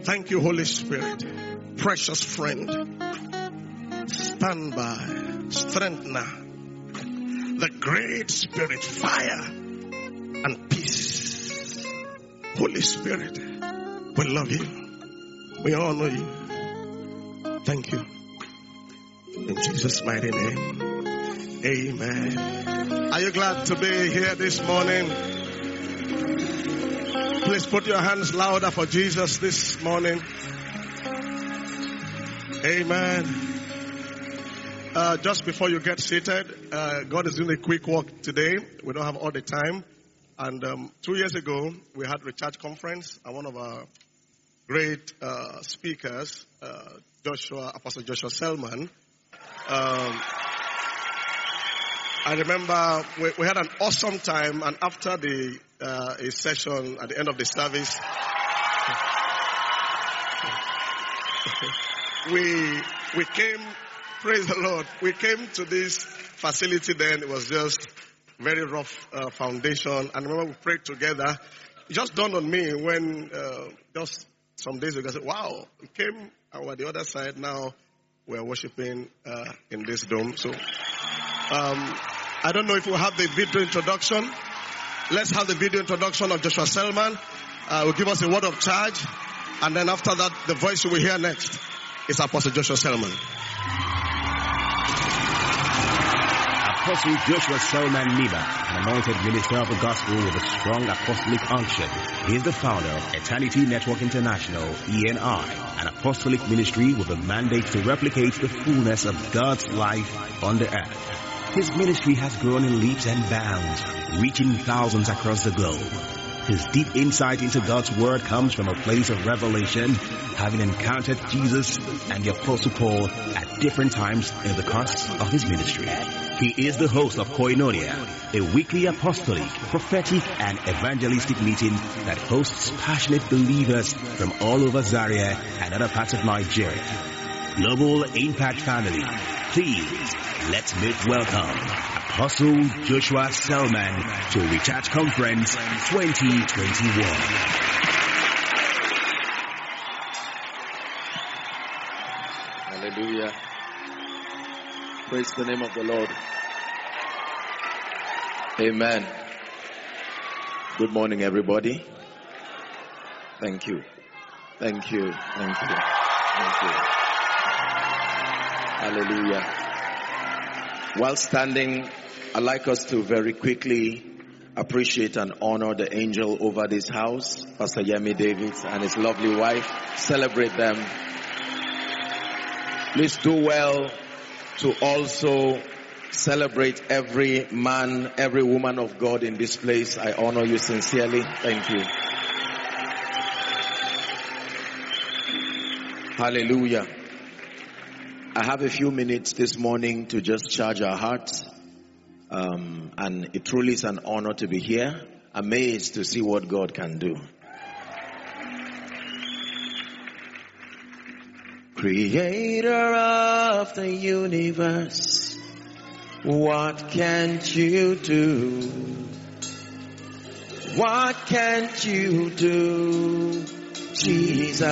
Thank you, Holy Spirit. Precious friend. Stand by. Strengthener. The great spirit. Fire and peace. Holy Spirit, we love you. We honor you. Thank you. In Jesus' mighty name. Amen. Are you glad to be here this morning? Please put your hands louder for Jesus this morning. Amen. Just before you get seated, God is doing a quick work today. We don't have all the time. And 2 years ago, we had Recharge Conference, and one of our great speakers, Apostle Joshua Selman. I remember we had an awesome time, and after the a session at the end of the service, we came. Praise the Lord. We came to this facility then. It was just very rough foundation. And I remember we prayed together. It just dawned on me when just some days ago I said, wow, we came over the other side. Now we're worshiping in this dome. So I don't know if we'll have the video introduction. Let's have the video introduction of Joshua Selman. Will give us a word of charge. And then after that, the voice you will hear next is Apostle Joshua Selman. Apostle Joshua Selman Niba, an anointed minister of the gospel with a strong apostolic unction. He is the founder of Eternity Network International, ENI, an apostolic ministry with a mandate to replicate the fullness of God's life on the earth. His ministry has grown in leaps and bounds, reaching thousands across the globe. His deep insight into God's word comes from a place of revelation, having encountered Jesus and the Apostle Paul at different times in the course of his ministry. He is the host of Koinonia, a weekly apostolic, prophetic, and evangelistic meeting that hosts passionate believers from all over Zaria and other parts of Nigeria. Global Impact Family, please, let's make welcome Apostle Joshua Selman to Recharge Conference 2021. Hallelujah. Praise the name of the Lord. Amen. Good morning, everybody. Thank you. Thank you. Thank you. Thank you. Hallelujah. While standing, I'd like us to very quickly appreciate and honor the angel over this house, Pastor Yemi Davids and his lovely wife. Celebrate them. Please do well to also celebrate every man, every woman of God in this place. I honor you sincerely. Thank you. Hallelujah. I have a few minutes this morning to just charge our hearts. And it truly is an honor to be here. Amazed to see what God can do. Creator of the universe, what can't you do? What can't you do, Jesus?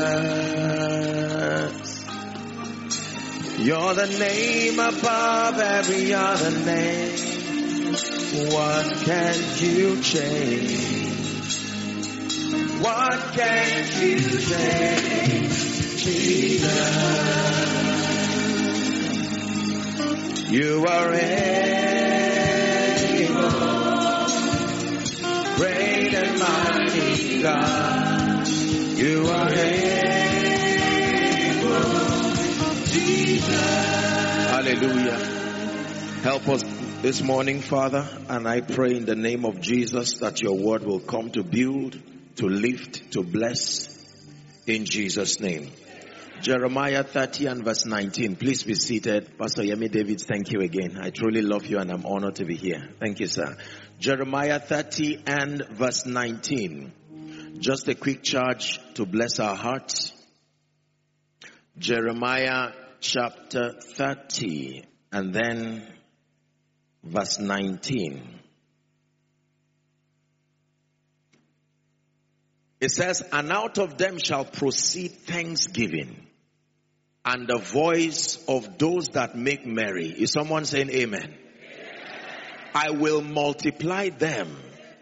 You're the name above every other name. What can't you change? What can't you change, Jesus? You are able, great and mighty God. You are able, Jesus. Hallelujah. Help us this morning, Father, and I pray in the name of Jesus that your word will come to build, to lift, to bless, in Jesus' name. Jeremiah 30 and verse 19. Please be seated. Pastor Yemi Davids, thank you again. I truly love you and I'm honored to be here. Thank you, sir. Jeremiah 30 and verse 19. Just a quick charge to bless our hearts. Jeremiah chapter 30 and then verse 19. It says, and out of them shall proceed thanksgiving and the voice of those that make merry. Is someone saying amen? Amen. I will multiply them.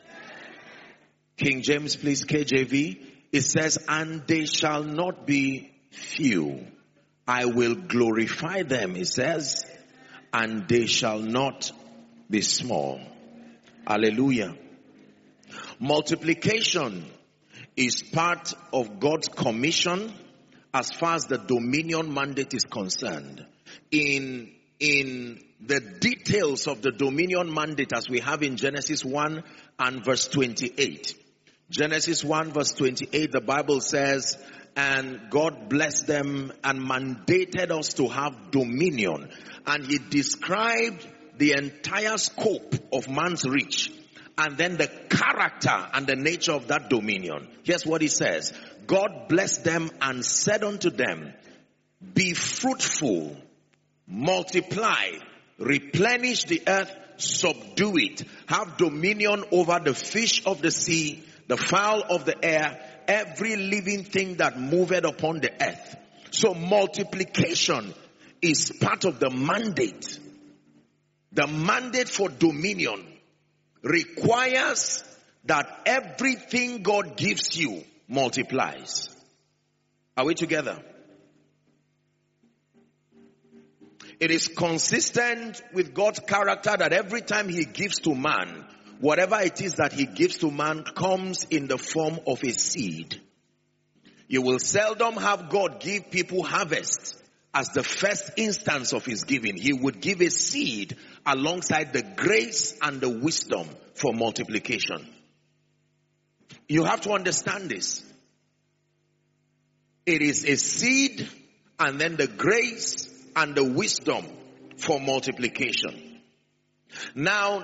King James, please, KJV. It says, and they shall not be few. I will glorify them, it says, and they shall not be small. Hallelujah. Multiplication is part of God's commission as far as the dominion mandate is concerned. In the details of the dominion mandate as we have in Genesis 1 and verse 28. Genesis 1 verse 28, the Bible says, and God blessed them and mandated us to have dominion. And he described the entire scope of man's reach. And then the character and the nature of that dominion. Here's what he says. God blessed them and said unto them, be fruitful, multiply, replenish the earth, subdue it, have dominion over the fish of the sea, the fowl of the air, every living thing that moveth upon the earth. So multiplication is part of the mandate. The mandate for dominion requires that everything God gives you multiplies. Are we together? It is consistent with God's character that every time he gives to man, whatever it is that he gives to man comes in the form of a seed. You will seldom have God give people harvest as the first instance of his giving. He would give a seed alongside the grace and the wisdom for multiplication. You have to understand this. It is a seed and then the grace and the wisdom for multiplication. Now,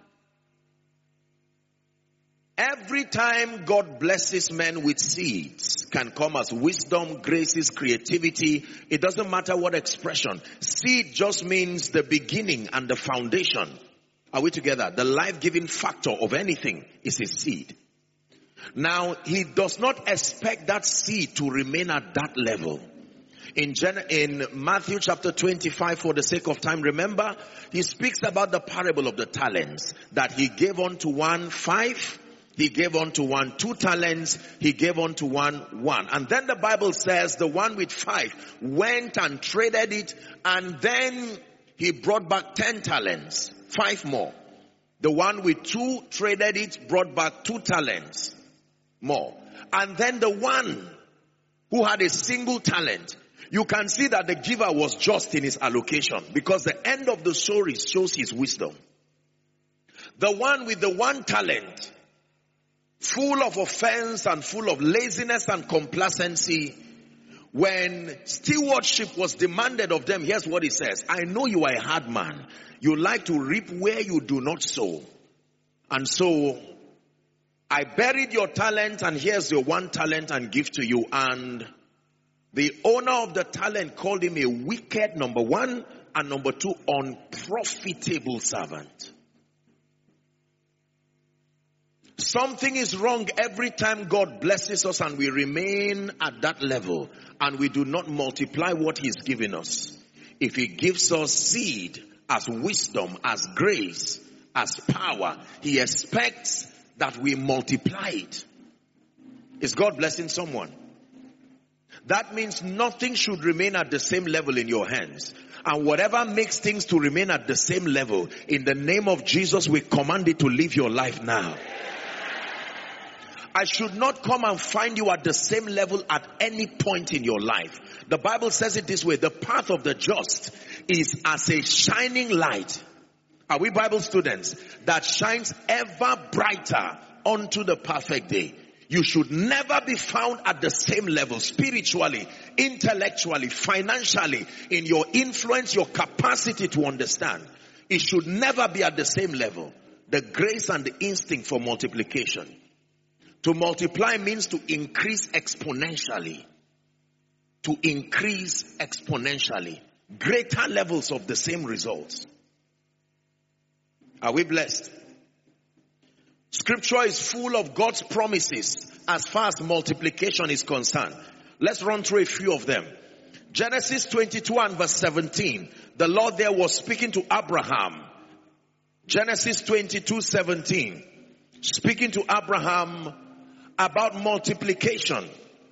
every time God blesses men with seeds, can come as wisdom, graces, creativity. It doesn't matter what expression. Seed just means the beginning and the foundation. Are we together? The life-giving factor of anything is a seed. Now, he does not expect that seed to remain at that level. In Matthew chapter 25, for the sake of time, remember, he speaks about the parable of the talents, that he gave unto one 5, he gave unto one 2 talents, he gave unto one 1. And then the Bible says the one with 5 went and traded it, and then he brought back 10 talents, 5 more. The one with 2 traded it, brought back 2 talents more. And then the one who had a single talent, you can see that the giver was just in his allocation, because the end of the story shows his wisdom. The one with the 1 talent, full of offense and full of laziness and complacency, when stewardship was demanded of them, here's what he says. I know you are a hard man. You like to reap where you do not sow. And so I buried your talent, and here's your 1 talent and give to you. And the owner of the talent called him a wicked, number 1, and number 2, unprofitable servant. Something is wrong every time God blesses us and we remain at that level and we do not multiply what he's given us. If he gives us seed as wisdom, as grace, as power, he expects that we multiply it. Is God blessing someone? That means nothing should remain at the same level in your hands. And whatever makes things to remain at the same level, in the name of Jesus, we command it to live your life now. I should not come and find you at the same level at any point in your life. The Bible says it this way: the path of the just is as a shining light. Are we Bible students? That shines ever brighter unto the perfect day. You should never be found at the same level, spiritually, intellectually, financially, in your influence, your capacity to understand. It should never be at the same level. The grace and the instinct for multiplication. To multiply means to increase exponentially. To increase exponentially. Greater levels of the same results. Are we blessed? Scripture is full of God's promises as far as multiplication is concerned. Let's run through a few of them. Genesis 22 and verse 17. The Lord there was speaking to Abraham. Genesis 22:17. Speaking to Abraham about multiplication.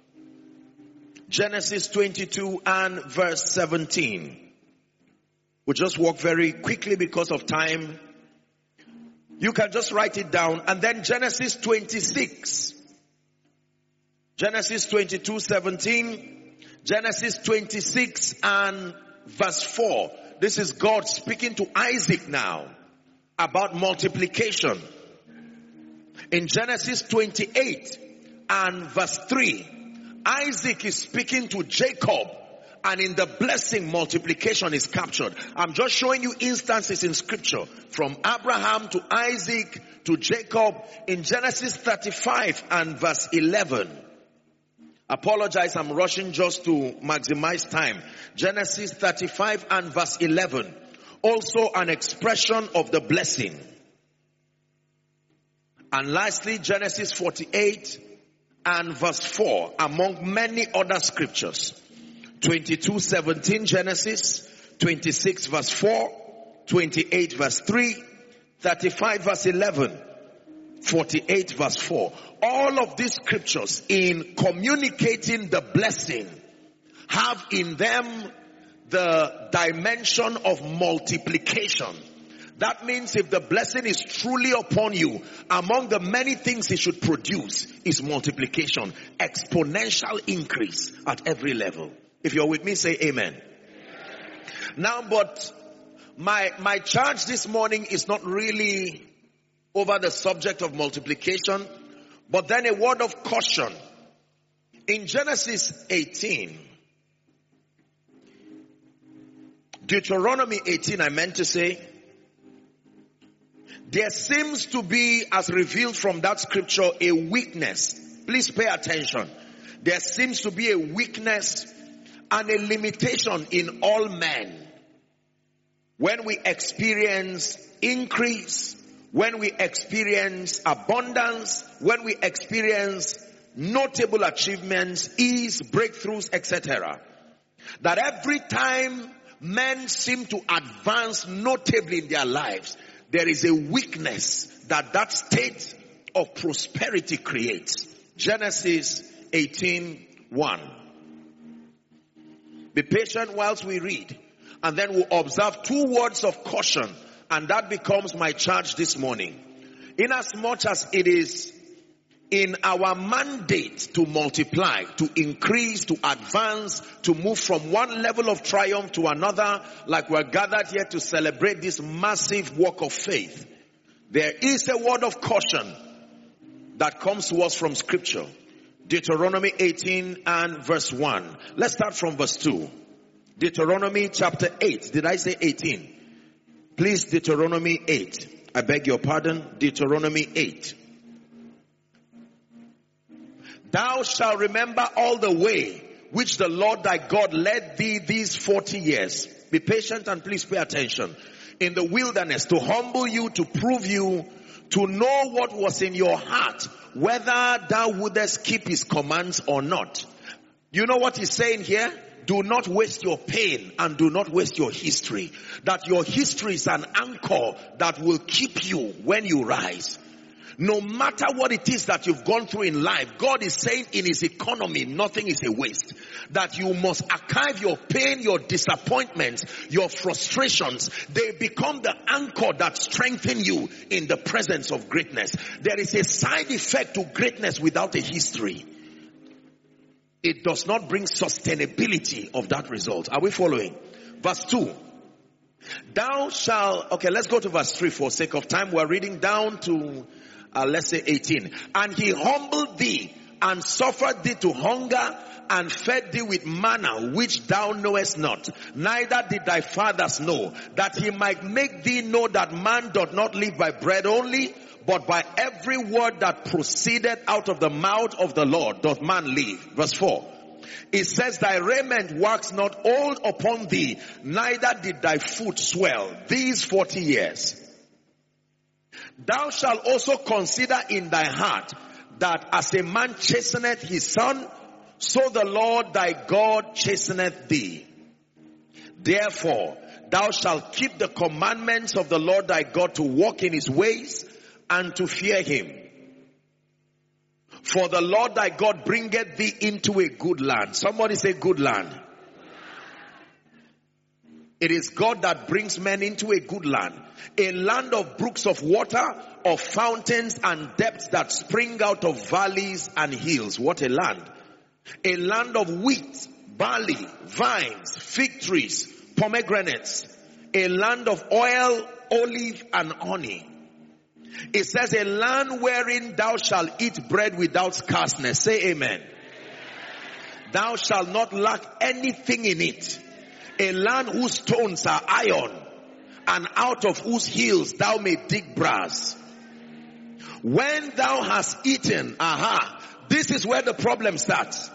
Genesis 22 and verse 17. We'll just walk very quickly because of time. You can just write it down. And then Genesis 26. Genesis 22:17. Genesis 26 and verse 4. This is God speaking to Isaac now about multiplication. In Genesis 28 and verse 3, Isaac is speaking to Jacob, and in the blessing, multiplication is captured. I'm just showing you instances in scripture from Abraham to Isaac to Jacob in Genesis 35 and verse 11. Apologize, I'm rushing just to maximize time. Genesis 35 and verse 11. Also an expression of the blessing. And lastly, Genesis 48 and verse 4, among many other scriptures. 22:17 Genesis, 26 verse 4, 28 verse 3, 35 verse 11, 48 verse 4. All of these scriptures in communicating the blessing have in them the dimension of multiplication. That means if the blessing is truly upon you, among the many things it should produce is multiplication, exponential increase at every level. If you're with me, say amen. Now, but my charge this morning is not really over the subject of multiplication, but then a word of caution. In Genesis 18, Deuteronomy 18, I meant to say, there seems to be, as revealed from that scripture, a weakness. Please pay attention. There seems to be a weakness and a limitation in all men. When we experience increase, when we experience abundance, when we experience notable achievements, ease, breakthroughs, etc. That every time men seem to advance notably in their lives, there is a weakness that state of prosperity creates. Genesis 18:1. Be patient whilst we read, and then we'll observe two words of caution, and that becomes my charge this morning. Inasmuch as it is in our mandate to multiply, to increase, to advance, to move from one level of triumph to another, like we're gathered here to celebrate this massive walk of faith, there is a word of caution that comes to us from scripture. Deuteronomy 18 and verse 1. Let's start from verse 2. Deuteronomy chapter 8. Did I say 18? Please, Deuteronomy 8. I beg your pardon. Deuteronomy 8. Thou shalt remember all the way which the Lord thy God led thee these 40 years. Be patient and please pay attention. In the wilderness, to humble you, to prove you, to know what was in your heart, whether thou wouldest keep his commands or not. You know what he's saying here? Do not waste your pain and do not waste your history. That your history is an anchor that will keep you when you rise. No matter what it is that you've gone through in life, God is saying in his economy, nothing is a waste. That you must archive your pain, your disappointments, your frustrations. They become the anchor that strengthen you in the presence of greatness. There is a side effect to greatness without a history. It does not bring sustainability of that result. Are we following? Verse 2. Thou shalt, okay, let's go to verse 3 for sake of time. We're reading down to let's say 18. And he humbled thee and suffered thee to hunger and fed thee with manna which thou knowest not, neither did thy fathers know, that he might make thee know that man doth not live by bread only, but by every word that proceeded out of the mouth of the Lord doth man live. Verse 4. It says, thy raiment waxed not old upon thee, neither did thy foot swell these 40 years. Thou shalt also consider in thy heart that as a man chasteneth his son, so the Lord thy God chasteneth thee. Therefore, thou shalt keep the commandments of the Lord thy God to walk in his ways and to fear him. For the Lord thy God bringeth thee into a good land. Somebody say good land. It is God that brings men into a good land. A land of brooks of water, of fountains and depths that spring out of valleys and hills. What a land. A land of wheat, barley, vines, fig trees, pomegranates. A land of oil, olive and honey. It says a land wherein thou shalt eat bread without scarceness. Say amen. Thou shalt not lack anything in it. A land whose stones are iron, and out of whose hills thou may dig brass. When thou hast eaten, this is where the problem starts.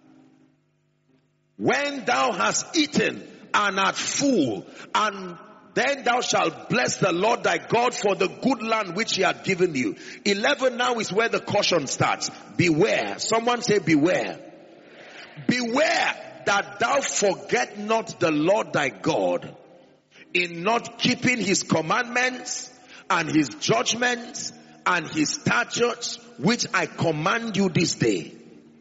When thou hast eaten and art full, and then thou shalt bless the Lord thy God for the good land which he hath given you. 11 now is where the caution starts. Beware. Someone say beware. Beware that thou forget not the Lord thy God in not keeping his commandments and his judgments and his statutes which I command you this day.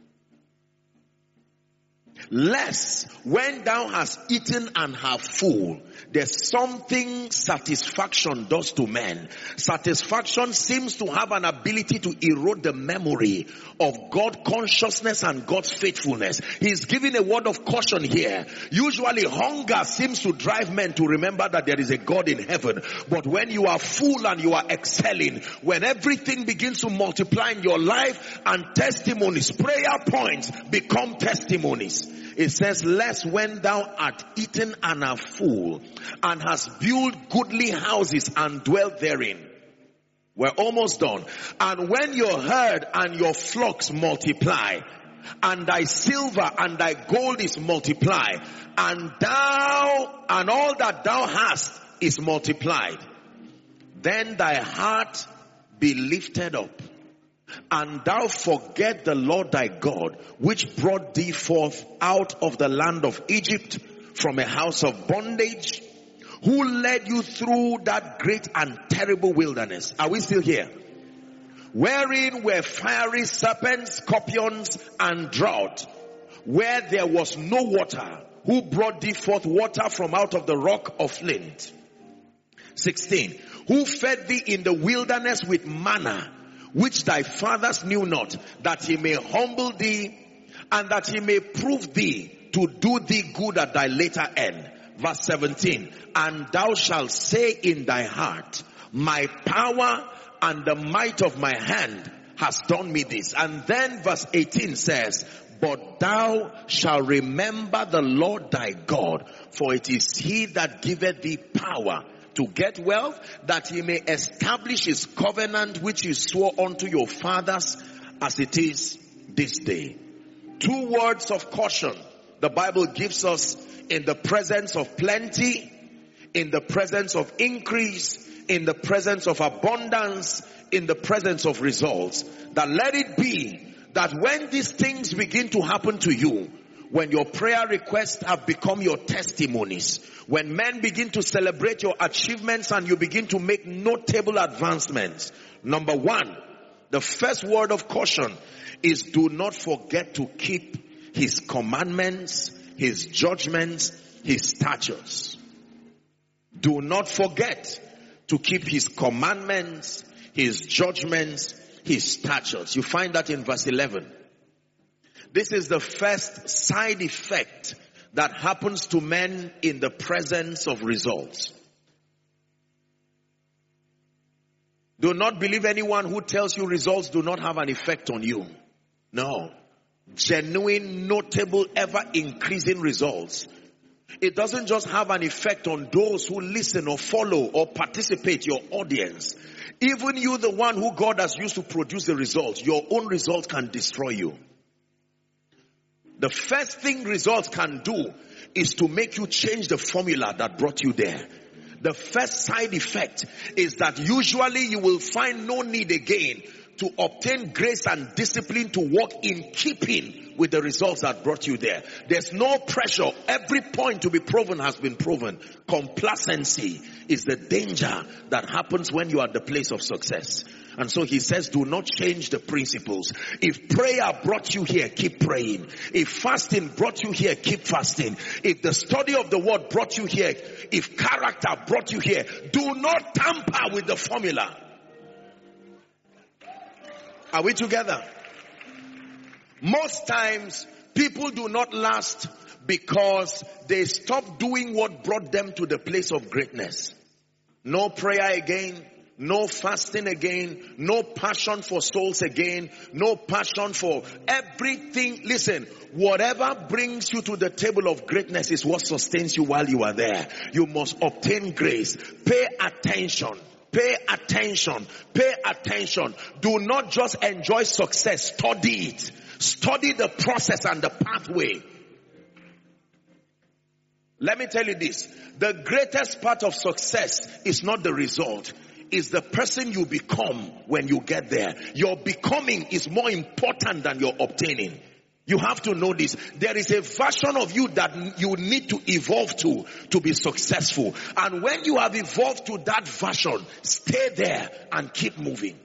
Lest when thou hast eaten and have full, there's something satisfaction does to men. Satisfaction seems to have an ability to erode the memory of God consciousness and God's faithfulness. He's giving a word of caution here. Usually hunger seems to drive men to remember that there is a God in heaven. But when you are full and you are excelling, when everything begins to multiply in your life and testimonies, prayer points become testimonies. It says, lest when thou art eaten and are full, and hast built goodly houses and dwelt therein. We're almost done. And when your herd and your flocks multiply, and thy silver and thy gold is multiplied, and thou and all that thou hast is multiplied, then thy heart be lifted up, and thou forget the Lord thy God, which brought thee forth out of the land of Egypt from a house of bondage, who led you through that great and terrible wilderness. Are we still here? Wherein were fiery serpents, scorpions, and drought, where there was no water, who brought thee forth water from out of the rock of flint. 16. Who fed thee in the wilderness with manna, which thy fathers knew not, that he may humble thee, and that he may prove thee to do thee good at thy later end. Verse 17. And thou shalt say in thy heart, my power and the might of my hand has done me this. And then verse 18 says, but thou shalt remember the Lord thy God, for it is he that giveth thee power to get wealth, that he may establish his covenant which he swore unto your fathers, as it is this day. 2 words of caution the Bible gives us in the presence of plenty, in the presence of increase, in the presence of abundance, in the presence of results. That let it be that when these things begin to happen to you, when your prayer requests have become your testimonies, when men begin to celebrate your achievements and you begin to make notable advancements, number 1, the first word of caution is do not forget to keep his commandments, his judgments, his statutes. Do not forget to keep his commandments, his judgments, his statutes. You find that in verse 11. This is the first side effect that happens to men in the presence of results. Do not believe anyone who tells you results do not have an effect on you. No. Genuine, notable, ever increasing results. It doesn't just have an effect on those who listen or follow or participate, your audience. Even you, the one who God has used to produce the results, your own results can destroy you. The first thing results can do is to make you change the formula that brought you there. The first side effect is that usually you will find no need again to obtain grace and discipline to walk in keeping with the results that brought you there. There's no pressure. Every point to be proven has been proven. Complacency is the danger that happens when you are at the place of success. And so he says, do not change the principles. If prayer brought you here, keep praying. If fasting brought you here, keep fasting. If the study of the word brought you here, if character brought you here, do not tamper with the formula. Are we together? Most times, people do not last because they stop doing what brought them to the place of greatness. No prayer again. No fasting again. No passion for souls again. No passion for everything. Listen, whatever brings you to the table of greatness is what sustains you while you are there. You must obtain grace. Pay attention. Pay attention. Pay attention. Do not just enjoy success. Study it. Study the process and the pathway. Let me tell you this. The greatest part of success is not the result. It's the person you become when you get there. Your becoming is more important than your obtaining. You have to know this. There is a version of you that you need to evolve to be successful. And when you have evolved to that version, stay there and keep moving.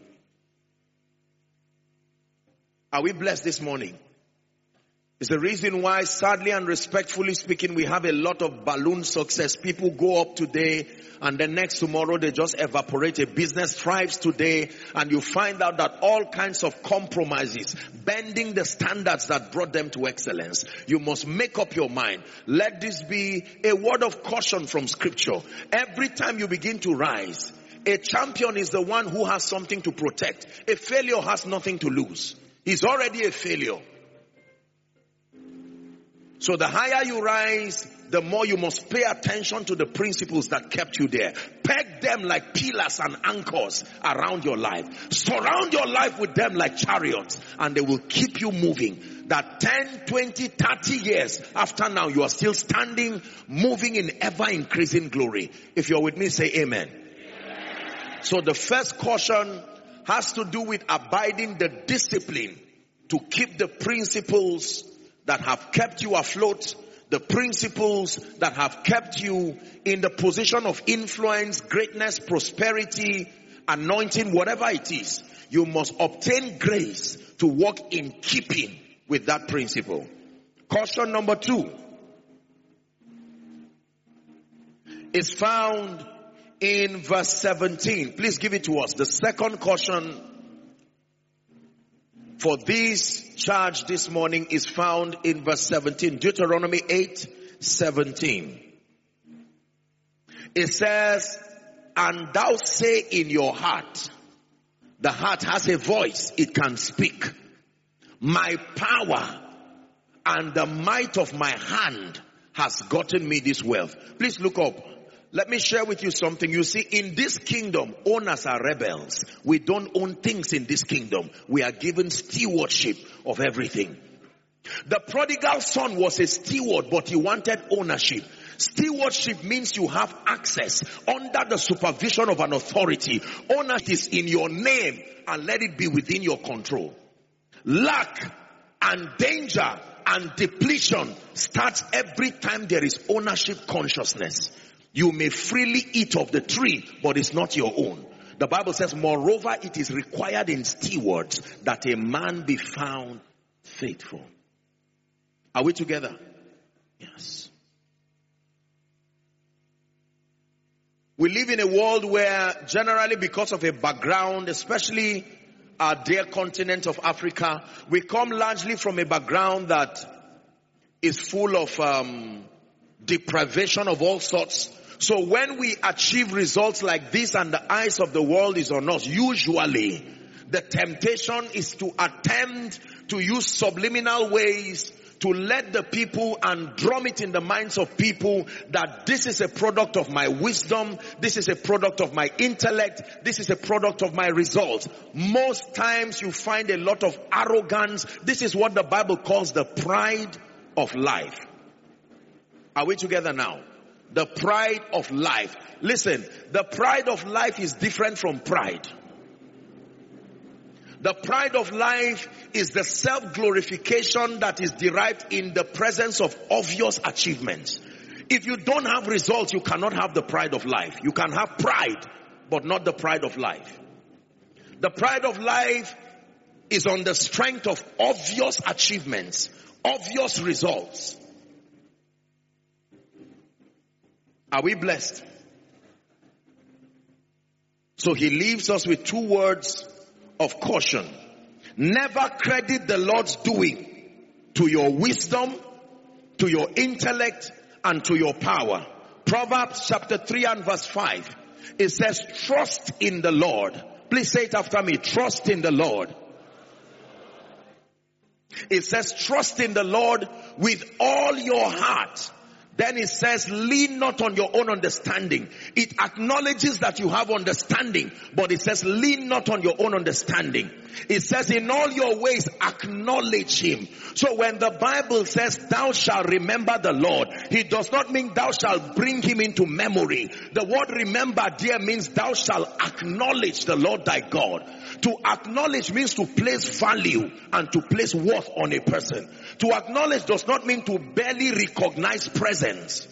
Are we blessed this morning? It's the reason why, sadly and respectfully speaking, we have a lot of balloon success. People go up today and the next tomorrow they just evaporate. A business thrives today and you find out that all kinds of compromises, bending the standards that brought them to excellence. You must make up your mind. Let this be a word of caution from scripture. Every time you begin to rise, a champion is the one who has something to protect. A failure has nothing to lose. He's already a failure. So the higher you rise, the more you must pay attention to the principles that kept you there. Peg them like pillars and anchors around your life. Surround your life with them like chariots and they will keep you moving. That 10, 20, 30 years after now, you are still standing, moving in ever increasing glory. If you're with me, say amen. So the first caution has to do with abiding the discipline to keep the principles that have kept you afloat, the principles that have kept you in the position of influence, greatness, prosperity, anointing, whatever it is. You must obtain grace to walk in keeping with that principle. Caution number 2 is found in verse 17. Please give it to us. The second caution for this charge this morning is found in verse 17. Deuteronomy 8:17. It says, and thou say in your heart, the heart has a voice, it can speak. My power and the might of my hand has gotten me this wealth. Please look up. Let me share with you something. You see, in this kingdom, owners are rebels. We don't own things in this kingdom. We are given stewardship of everything. The prodigal son was a steward, but he wanted ownership. Stewardship means you have access under the supervision of an authority. Ownership is in your name and let it be within your control. Lack and danger and depletion starts every time there is ownership consciousness. You may freely eat of the tree, but it's not your own. The Bible says, moreover, it is required in stewards that a man be found faithful. Are we together? Yes. We live in a world where generally because of a background, especially our dear continent of Africa, we come largely from a background that is full of deprivation of all sorts. So when we achieve results like this and the eyes of the world is on us, usually the temptation is to attempt to use subliminal ways to let the people and drum it in the minds of people that this is a product of my wisdom, this is a product of my intellect, this is a product of my results. Most times you find a lot of arrogance. This is what the Bible calls the pride of life. Are we together now? The pride of life. Listen, the pride of life is different from pride. The pride of life is the self-glorification that is derived in the presence of obvious achievements. If you don't have results, you cannot have the pride of life. You can have pride, but not the pride of life. The pride of life is on the strength of obvious achievements, obvious results. Are we blessed? So he leaves us with 2 words of caution. Never credit the Lord's doing to your wisdom, to your intellect, and to your power. Proverbs chapter 3 and verse 5. It says, trust in the Lord. Please say it after me. Trust in the Lord. It says, trust in the Lord with all your heart. Then it says, lean not on your own understanding. It acknowledges that you have understanding, but it says, lean not on your own understanding. It says, in all your ways, acknowledge him. So when the Bible says, thou shalt remember the Lord, it does not mean thou shalt bring him into memory. The word remember there means thou shalt acknowledge the Lord thy God. To acknowledge means to place value and to place worth on a person. To acknowledge does not mean to barely recognize presence.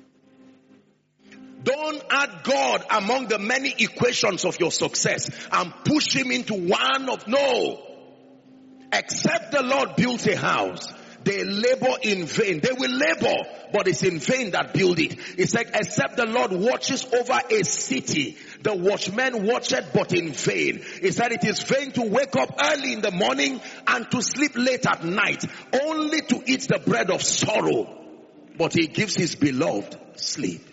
Don't add God among the many equations of your success and push him into one of no. Except the Lord builds a house, they labor in vain. They will labor, but it's in vain that build it. It's like, except the Lord watches over a city, the watchman watcheth but in vain. It's that it is vain to wake up early in the morning and to sleep late at night, only to eat the bread of sorrow. But he gives his beloved sleep.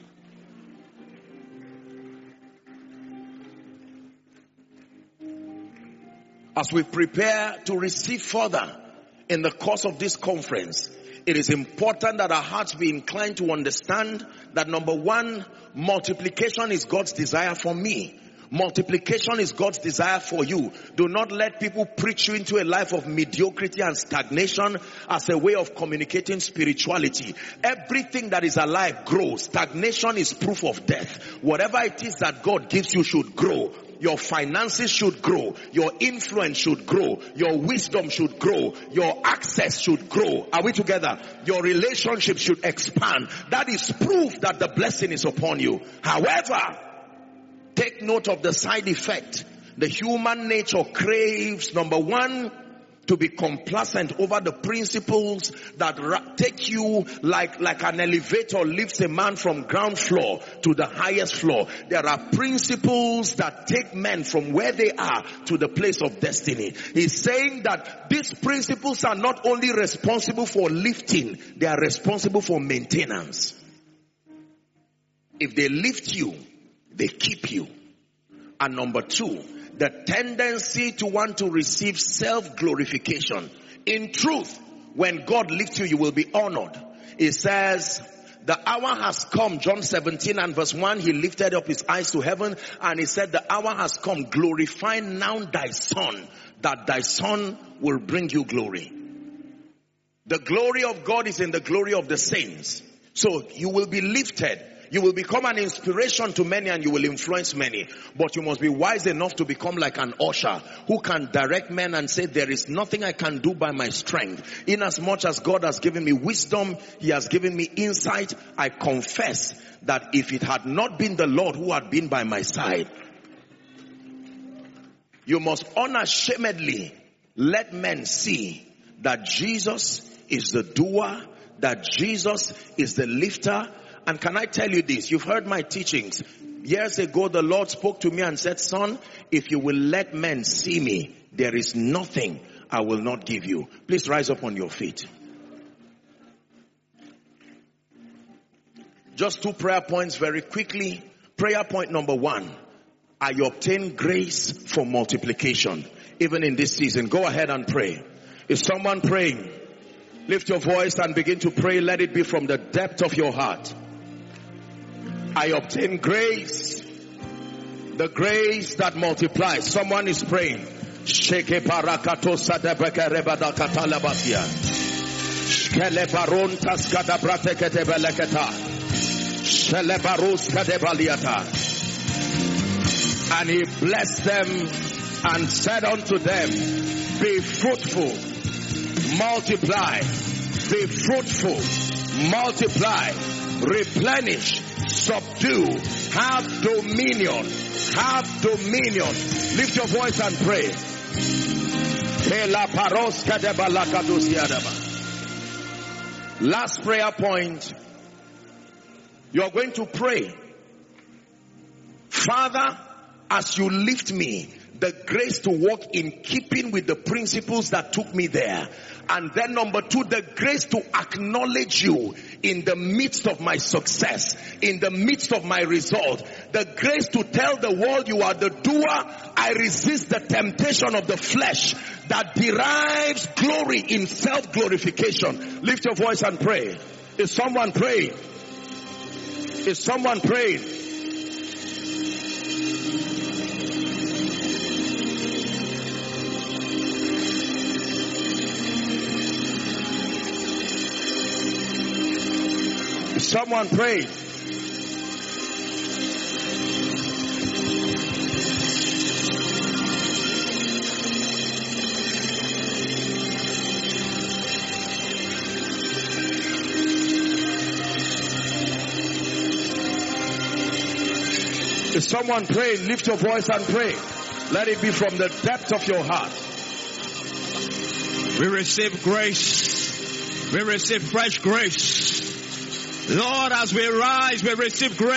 As we prepare to receive further in the course of this conference, it is important that our hearts be inclined to understand that, number one, multiplication is God's desire for me. Multiplication is God's desire for you. Do not let people preach you into a life of mediocrity and stagnation as a way of communicating spirituality. Everything that is alive grows. Stagnation is proof of death. Whatever it is that God gives you should grow. Your finances should grow. Your influence should grow. Your wisdom should grow. Your access should grow. Are we together? Your relationship should expand. That is proof that the blessing is upon you. However, take note of the side effect. The human nature craves, number one, to be complacent over the principles that take you like an elevator lifts a man from ground floor to the highest floor. There are principles that take men from where they are to the place of destiny. He's saying that these principles are not only responsible for lifting, they are responsible for maintenance. If they lift you, they keep you. And number two, the tendency to want to receive self-glorification. In truth, when God lifts you, you will be honored. It says, the hour has come, John 17 and verse 1, he lifted up his eyes to heaven and he said, the hour has come, glorify now thy son, that thy son will bring you glory. The glory of God is in the glory of the saints. So you will be lifted. You will become an inspiration to many and you will influence many. But you must be wise enough to become like an usher who can direct men and say, there is nothing I can do by my strength. Inasmuch as God has given me wisdom, he has given me insight, I confess that if it had not been the Lord who had been by my side, you must unashamedly let men see that Jesus is the doer, that Jesus is the lifter. And can I tell you this? You've heard my teachings. Years ago, the Lord spoke to me and said, son, if you will let men see me, there is nothing I will not give you. Please rise up on your feet. Just 2 prayer points very quickly. Prayer point number 1. I obtain grace for multiplication. Even in this season, go ahead and pray. Is someone praying? Lift your voice and begin to pray. Let it be from the depth of your heart. I obtain grace, the grace that multiplies. Someone is praying. Sheke barakato sadebeke rebada katalabatia. Shkele baron taskada brate ketebeleketa. And he blessed them and said unto them, be fruitful, multiply, be fruitful, multiply, replenish, subdue, have dominion, have dominion. Lift your voice and pray. Last prayer point. You are going to pray, Father, as you lift me, the grace to walk in keeping with the principles that took me there. And then number 2, the grace to acknowledge you in the midst of my success, in the midst of my result. The grace to tell the world you are the doer. I resist the temptation of the flesh that derives glory in self-glorification. Lift your voice and pray. Is someone praying? Is someone praying? Is someone praying? If someone pray, lift your voice and pray. Let it be from the depth of your heart. We receive grace. We receive fresh grace. Lord, as we rise, we receive grace.